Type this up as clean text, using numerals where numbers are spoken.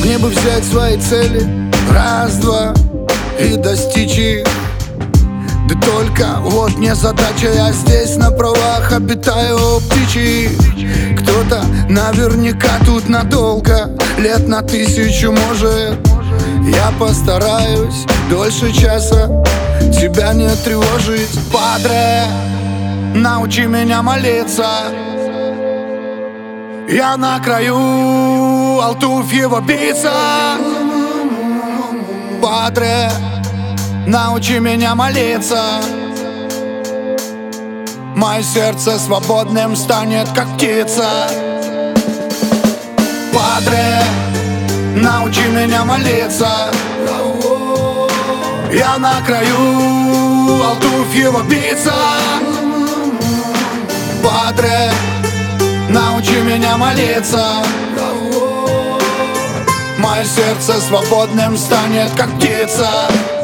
Мне бы взять свои цели, раз-два, и достичь их. Да только вот не задача, я здесь на правах обитаю птичий. Кто-то наверняка тут надолго, лет на 1000 может. Я постараюсь дольше часа тебя не тревожить. Падре, научи меня молиться. Я на краю, Алтуф его биться. Падре, научи меня молиться. Мое сердце свободным станет, как птица. Падре, научи меня молиться. Я на краю, Алтуф его биться. Падре, научи меня молиться. Мое сердце свободным станет, как птица.